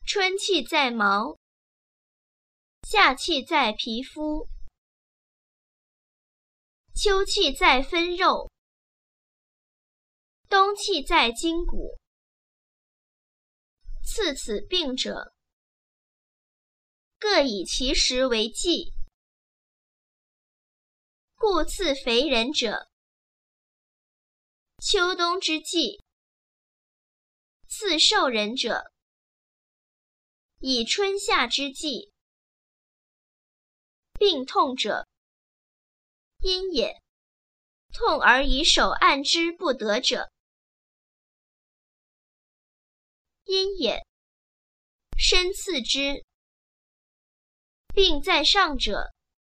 春气在毛，夏气在皮肤，秋气在分肉，冬气在筋骨。刺此病者，各以其时为纪。故刺肥人者，秋冬之际；刺瘦人者，以春夏之际。病痛者，阴也。痛而以手按之不得者，阴也。身刺之。病在上者，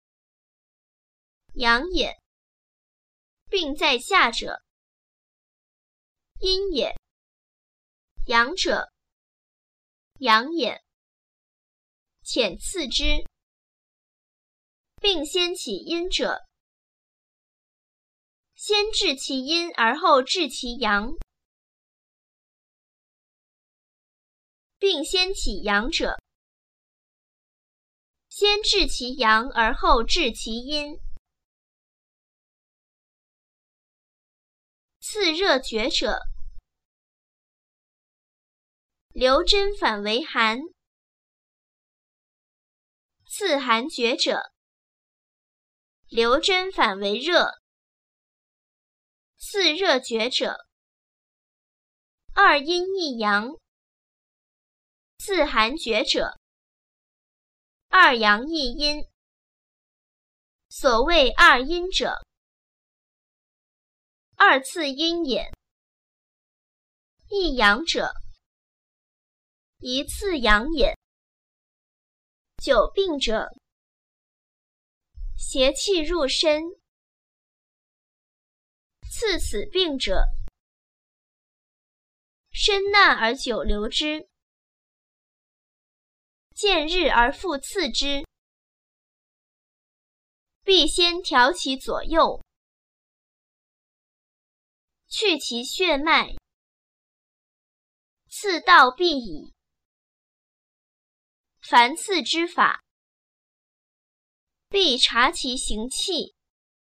阳也。病在下者，阴也。阳者，阳也。浅刺之。病先起阴者，先治其阴而后治其阳。病先起阳者，先治其阳而后治其阴。刺热厥者，留针反为寒。刺寒厥者，留针反为热。刺热厥者，二阴一阳。刺寒厥者，二阳一阴。所谓二阴者，二次阴也。一阳者，一次阳也。久病者，邪气入身。刺此病者，身纳而久留之，见日而复刺之。必先调其左右，去其血脉，刺到必矣。凡刺之法，必察其行气。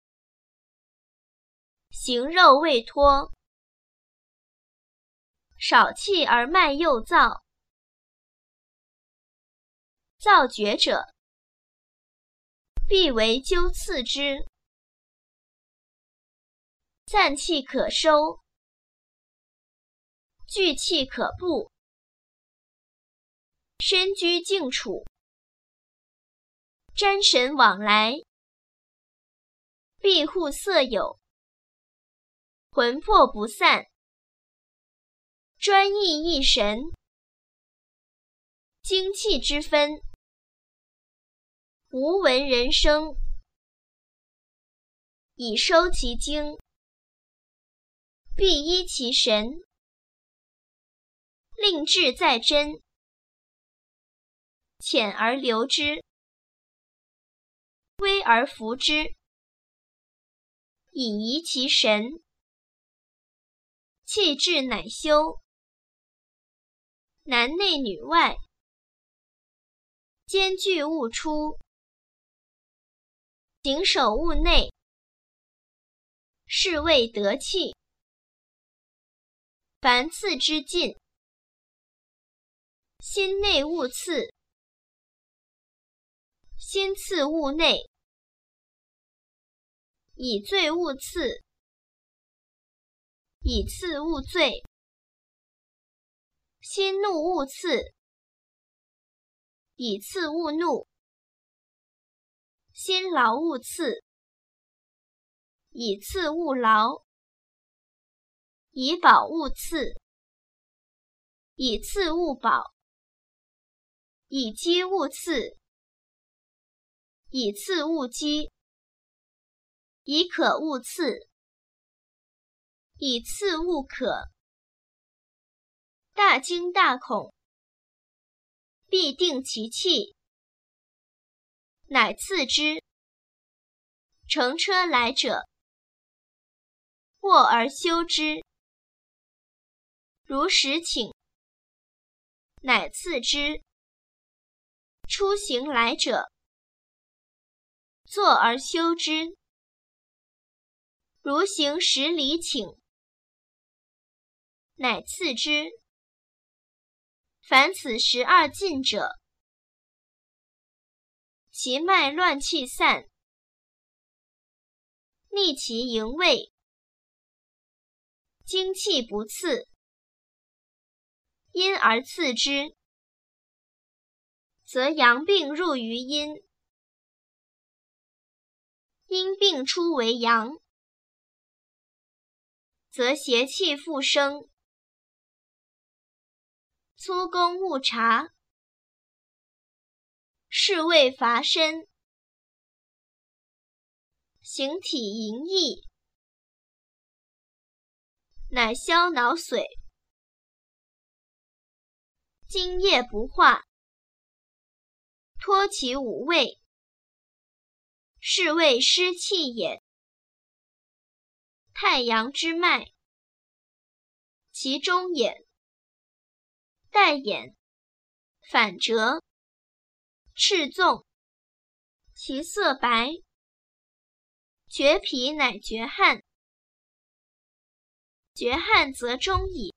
行肉未脱，少气而脉又燥。燥厥者，必为灸刺之。散气可收，聚气可布。身居静处，瞻神往来，庇护色友，魂魄不散，专意一神。精气之分，无闻人声，以收其精，必依其神，令志在真，浅而留之，微而服之，以移其神。气滞乃休，男内女外，兼具勿出，谨守物内，是谓得气。凡刺之尽，心内勿刺，心刺物内，以醉勿刺，以刺勿醉，心怒勿刺，以刺勿怒，心劳勿刺，以刺勿劳，以饱勿刺，以刺勿饱，以饥勿刺，以刺勿饥，以渴勿刺，以刺勿渴。大惊大恐，必定其气，乃刺之。乘车来者，卧而休之。如使请， 乃次之。出行来者，坐而修之。如行10里顷，乃次之。凡此12进者，其脉乱气散，逆其营卫，精气不次，因而次之，则阳病入于阴，阴病出为阳，则邪气复生。粗公勿察，是谓乏身。形体淫逸，乃消脑髓，津液不化，脱其五味，是谓湿气也。太阳之脉，其中眼，带眼，反折，赤纵，其色白，厥皮乃厥汗，厥汗则中矣。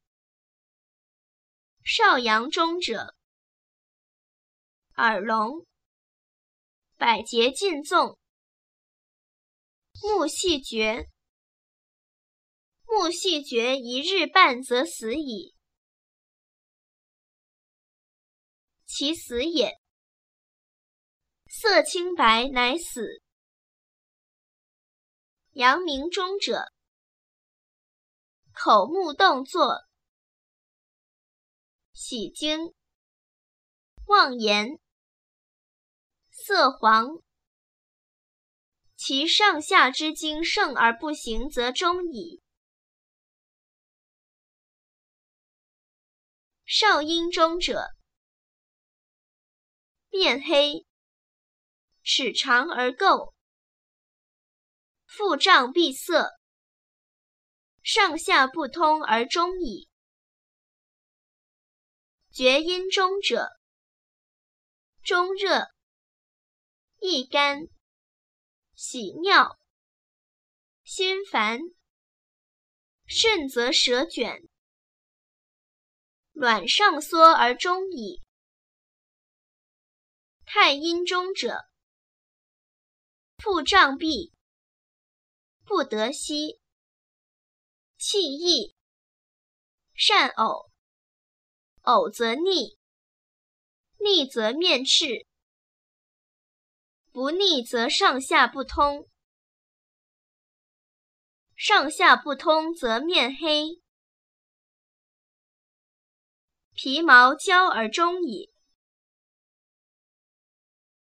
少阳中者，耳聋，百节尽纵，目细绝，目细绝1日半则死矣。其死也，色青白乃死。阳明中者，口目动作，喜惊，妄言，色黄。其上下之经盛而不行，则中矣。少阴中者，面黑，齿长而垢，腹胀闭塞，上下不通而中矣。厥阴中者，中热，易干，喜尿，心烦，甚则舌卷，卵上缩而中矣。太阴中者，腹胀闭，不得息，气溢，善呕，呕则逆，逆则面赤，不逆则上下不通，上下不通则面黑，皮毛焦而中矣。